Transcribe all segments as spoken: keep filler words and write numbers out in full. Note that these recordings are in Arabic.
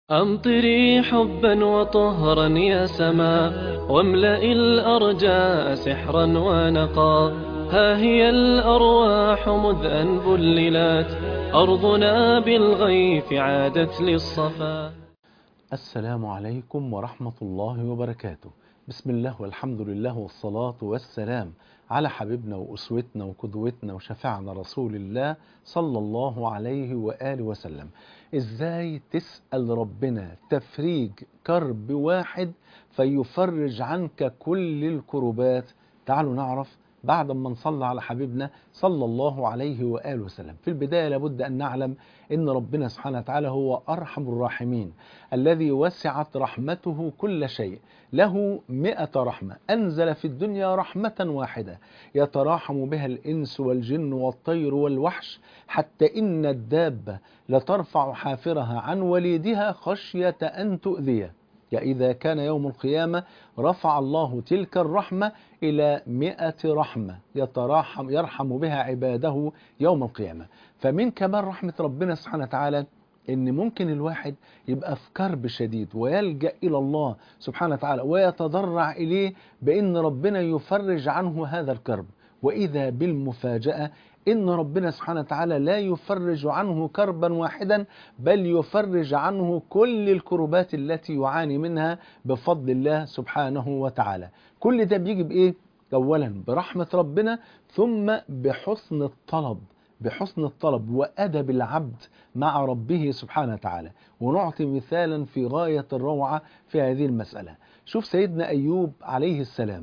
أمطري حبا وطهرا يا سما، واملئي الأرجاء سحرا ونقا. ها هي الأرواح مذ أن بللت، أرضنا بالغيث عادت للصفا. السلام عليكم ورحمة الله وبركاته. بسم الله والحمد لله والصلاة والسلام على حبيبنا وأسوتنا وقدوتنا وشفيعنا رسول الله صلى الله عليه وآله وسلم. إزاي تسأل ربنا تفريج كرب واحد فيفرج عنك كل الكربات؟ تعالوا نعرف بعد ما نصلي على حبيبنا صلى الله عليه وآله وسلم. في البداية لابد أن نعلم إن ربنا سبحانه وتعالى هو أرحم الراحمين، الذي وسعت رحمته كل شيء، له مئة رحمة، أنزل في الدنيا رحمة واحدة يتراحم بها الإنس والجن والطير والوحش، حتى إن الدابة لترفع حافرها عن وليدها خشية أن تؤذيه. إذا كان يوم القيامة رفع الله تلك الرحمة إلى مئة رحمة يتراحم يرحم بها عباده يوم القيامة. فمن كمال رحمة ربنا سبحانه وتعالى إن ممكن الواحد يبقى في كرب شديد ويلجأ إلى الله سبحانه وتعالى ويتضرع إليه بأن ربنا يفرج عنه هذا الكرب، وإذا بالمفاجأة إن ربنا سبحانه وتعالى لا يفرج عنه كربا واحدا، بل يفرج عنه كل الكربات التي يعاني منها بفضل الله سبحانه وتعالى. كل ده بيجي بإيه؟ أولا برحمة ربنا، ثم بحسن الطلب بحسن الطلب وأدب العبد مع ربه سبحانه وتعالى. ونعطي مثالا في غاية الروعة في هذه المسألة. شوف سيدنا أيوب عليه السلام،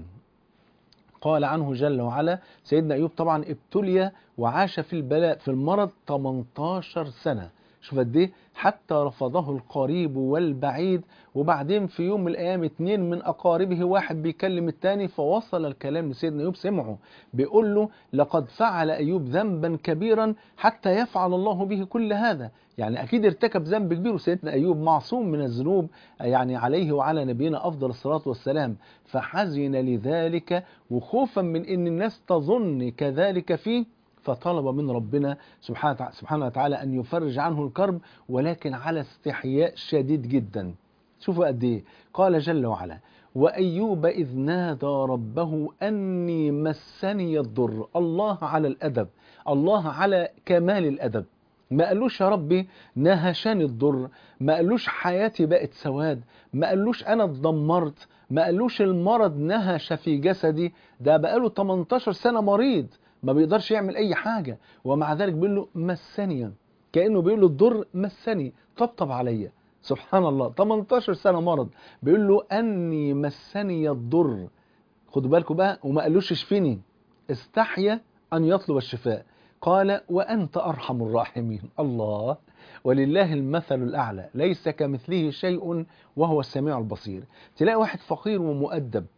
قال عنه جل وعلا، سيدنا أيوب طبعا ابتلي وعاش في البلاء في المرض ثمانية عشر سنة. شوف قد ايه، حتى رفضه القريب والبعيد. وبعدين في يوم من الايام اتنين من اقاربه، واحد بيكلم التاني، فوصل الكلام لسيدنا ايوب، سمعه بيقول له: لقد فعل ايوب ذنبا كبيرا حتى يفعل الله به كل هذا. يعني اكيد ارتكب ذنب كبير، وسيدنا ايوب معصوم من الذنوب، يعني عليه وعلى نبينا افضل الصلاة والسلام. فحزن لذلك، وخوفا من ان الناس تظن كذلك فيه، فطلب من ربنا سبحانه وتعالى أن يفرج عنه الكرب، ولكن على استحياء شديد جدا. شوفوا قد ايه، قال جل وعلا: وأيوب إذ نادى ربه أني مسني الضر. الله على الأدب، الله على كمال الأدب. ما قالوش يا ربي نهشني الضر، ما قالوش حياتي بقت سواد، ما قالوش أنا اتدمرت، ما قالوش المرض نهش في جسدي. ده بقاله ثمانية عشر سنة مريض ما بيقدرش يعمل أي حاجة، ومع ذلك بيقول له مسني، كأنه بيقول له الضر مسني، طبطب عليا. سبحان الله، ثمانية عشر سنة مرض بيقول له أني مسني الضر. خدوا بالكم بقى، وما قالوش اشفني، استحيا أن يطلب الشفاء. قال: وأنت أرحم الراحمين. الله، ولله المثل الأعلى، ليس كمثله شيء وهو السميع البصير. تلاقي واحد فقير ومؤدب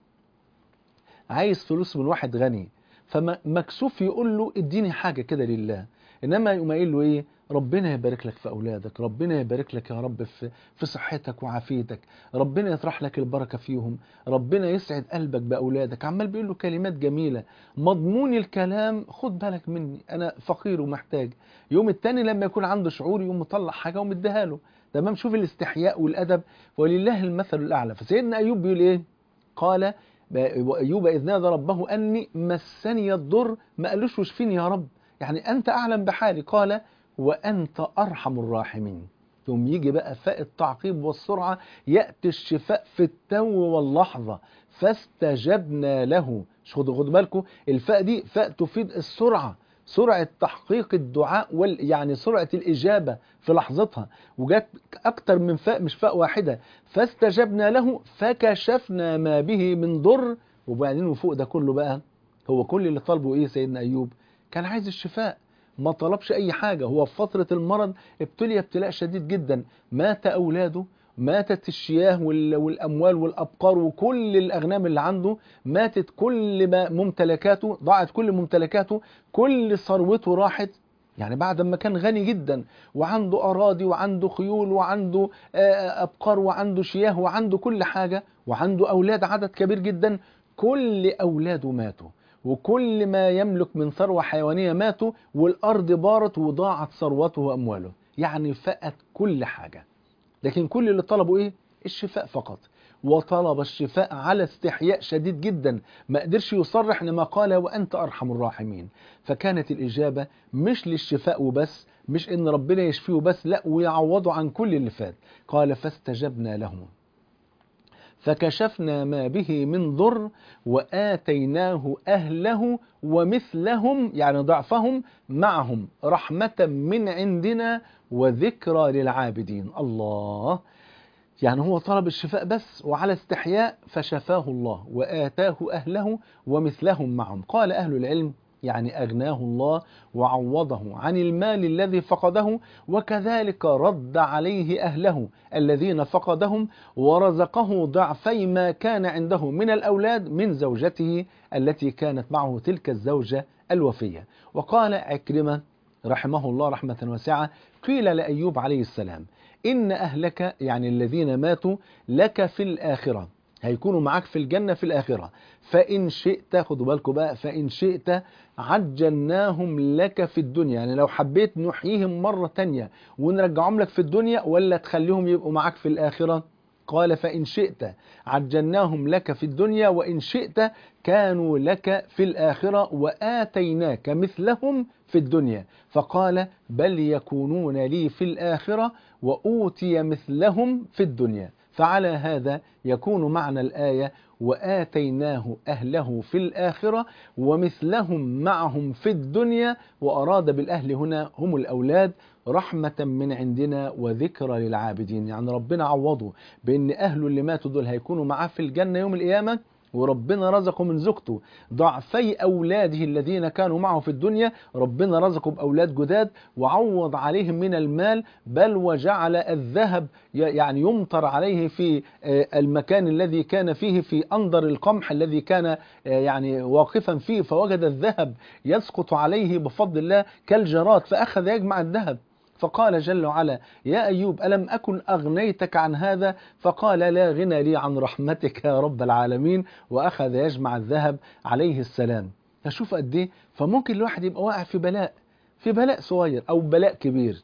عايز فلوس من واحد غني، فمكسوف يقول له اديني حاجة كده لله، إنما يقوم قايل له إيه؟ ربنا يبارك لك في أولادك، ربنا يبارك لك يا رب في في صحتك وعافيتك، ربنا يطرح لك البركة فيهم، ربنا يسعد قلبك بأولادك. عمال بيقول له كلمات جميلة، مضمون الكلام: خد بالك مني، أنا فقير ومحتاج. يوم التاني لما يكون عنده شعور يقوم مطلع حاجة ومديها له. تمام؟ شوف الاستحياء والأدب، ولله المثل الأعلى. فسيدنا أيوب بيقول إيه؟ قال: وأيوب إذ نادى ربه أني مسني الضر، ما قالوش واشفيني يا رب، يعني أنت أعلم بحالي. قال: وأنت أرحم الراحمين. ثم يجي بقى فاء التعقيب والسرعة، يأتي الشفاء في التو واللحظة. فاستجبنا له. خدوا خدوا بالكم، الفاء دي فاء تفيد السرعة، سرعة تحقيق الدعاء وال يعني سرعة الإجابة في لحظتها. وجات أكتر من فاء، مش فاء واحدة. فاستجبنا له فكشفنا ما به من ضر. وبعدين وفوق ده كله بقى، هو كل اللي طالبه إيه سيدنا أيوب؟ كان عايز الشفاء، ما طلبش أي حاجة. هو في فترة المرض ابتلي ابتلاء شديد جدا، مات أولاده، ماتت الشياه والأموال والأبقار وكل الأغنام اللي عنده، ماتت كل ما ممتلكاته، ضاعت كل ممتلكاته، كل ثروته راحت. يعني بعد ما كان غني جدا وعنده أراضي وعنده خيول وعنده أبقار وعنده شياه وعنده كل حاجة وعنده أولاد عدد كبير جدا، كل أولاده ماتوا وكل ما يملك من ثروة حيوانية ماتوا، والأرض بارت وضاعت ثروته وأمواله. يعني فقد كل حاجة. لكن كل اللي طلبوا إيه؟ الشفاء فقط. وطلب الشفاء على استحياء شديد جدا، ما قدرش يصرح لما قال وأنت أرحم الراحمين. فكانت الإجابة مش للشفاء وبس، مش إن ربنا يشفيه بس، لا، ويعوضه عن كل اللي فات. قال فاستجبنا له فكشفنا ما به من ضر وآتيناه أهله ومثلهم، يعني ضعفهم، معهم رحمة من عندنا وذكرى للعابدين. الله، يعني هو طلب الشفاء بس وعلى استحياء فشفاه الله وآتاه أهله ومثلهم معهم. قال أهل العلم يعني أغناه الله وعوضه عن المال الذي فقده، وكذلك رد عليه أهله الذين فقدهم ورزقه ضعفي ما كان عنده من الأولاد من زوجته التي كانت معه تلك الزوجة الوفية. وقال عكرمة رحمه الله رحمة واسعة قيل لأيوب عليه السلام إن أهلك، يعني الذين ماتوا، لك في الآخرة، هيكونوا معاك في الجنة في الآخرة، فإن شئت، خدوا بالكم بقى، فإن شئت عجلناهم لك في الدنيا، يعني لو حبيت نحييهم مرة تانية ونرجعهم لك في الدنيا ولا تخليهم يبقوا معاك في الآخرة. قال فإن شئت عجلناهم لك في الدنيا وإن شئت كانوا لك في الآخرة وآتيناك مثلهم في الدنيا. فقال بل يكونون لي في الآخرة وأوتي مثلهم في الدنيا. فعلى هذا يكون معنى الآية وآتيناه أهله في الآخرة ومثلهم معهم في الدنيا، وأراد بالأهل هنا هم الأولاد رحمة من عندنا وذكرى للعابدين. يعني ربنا عوضه بأن أهله اللي ماتوا دول هيكونوا معاه في الجنة يوم القيامة، وربنا رزقه من زوجته ضعفي أولاده الذين كانوا معه في الدنيا، ربنا رزقه بأولاد جداد وعوض عليهم من المال، بل وجعل الذهب يعني يمطر عليه في المكان الذي كان فيه في أنظر القمح الذي كان يعني واقفا فيه، فوجد الذهب يسقط عليه بفضل الله كالجراد، فأخذ يجمع الذهب. فقال جل وعلا يا أيوب ألم أكن أغنيتك عن هذا؟ فقال لا غنى لي عن رحمتك يا رب العالمين، وأخذ يجمع الذهب عليه السلام. فشوف قد ايه، فممكن الواحد يبقى واقع في بلاء، في بلاء صغير أو بلاء كبير،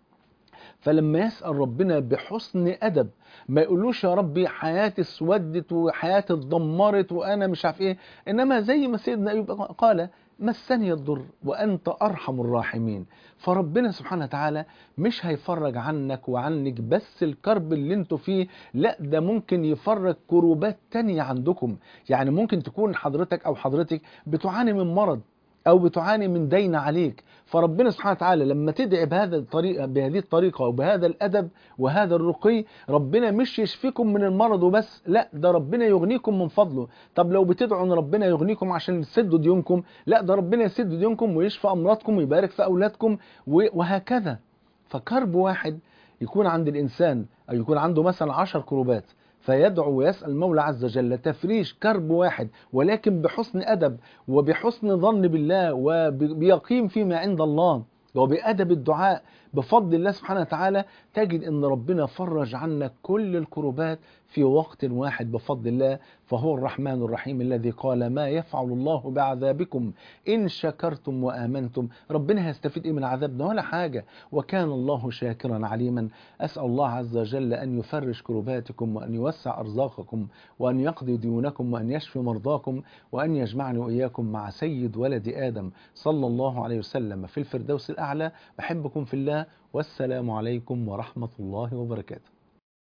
فلما يسأل ربنا بحسن أدب، ما يقولوش يا ربي حياتي اسودت وحياتي اتدمرت وأنا مش عارف إيه، إنما زي ما سيدنا أيوب قال مسني الضر وأنت أرحم الراحمين. فربنا سبحانه وتعالى مش هيفرج عنك وعنك بس الكرب اللي انتوا فيه، لا، ده ممكن يفرج كروبات تانية عندكم. يعني ممكن تكون حضرتك أو حضرتك بتعاني من مرض أو بتعاني من دين عليك، فربنا سبحانه وتعالى لما تدعي بهذا الطريقة بهذه الطريقة وبهذا الأدب وهذا الرقي، ربنا مش يشفيكم من المرض وبس، لا، ده ربنا يغنيكم من فضله. طب لو بتدعوا ان ربنا يغنيكم عشان تسدوا ديونكم، لا، ده ربنا يسد ديونكم ويشفى أمراضكم ويبارك في أولادكم وهكذا. فكرب واحد يكون عند الإنسان أو يكون عنده مثلا عشر كروبات، فيدعو ويسأل المولى عز وجل تفريج كرب واحد، ولكن بحسن أدب وبحسن ظن بالله وبيقيم فيما عند الله وبأدب الدعاء بفضل الله سبحانه وتعالى، تجد أن ربنا فرج عنك كل الكروبات في وقت واحد بفضل الله. فهو الرحمن الرحيم الذي قال ما يفعل الله بعذابكم إن شكرتم وآمنتم. ربنا هيستفيد إيه من عذابنا؟ ولا حاجة، وكان الله شاكرا عليما. أسأل الله عز وجل أن يفرج كروباتكم وأن يوسع أرزاقكم وأن يقضي ديونكم وأن يشفي مرضاكم وأن يجمعني وإياكم مع سيد ولد آدم صلى الله عليه وسلم في الفردوس الأعلى. بحبكم في الله، والسلام عليكم ورحمة الله وبركاته.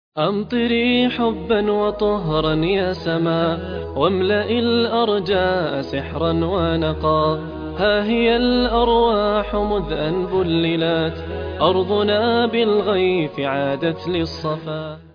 أمطري حبا وطهرا يا سماء، واملئي الأرجاء سحرا ونقا. ها هي الأرواح مذ أن بللت، أرضنا بالغيث عادت للصفا.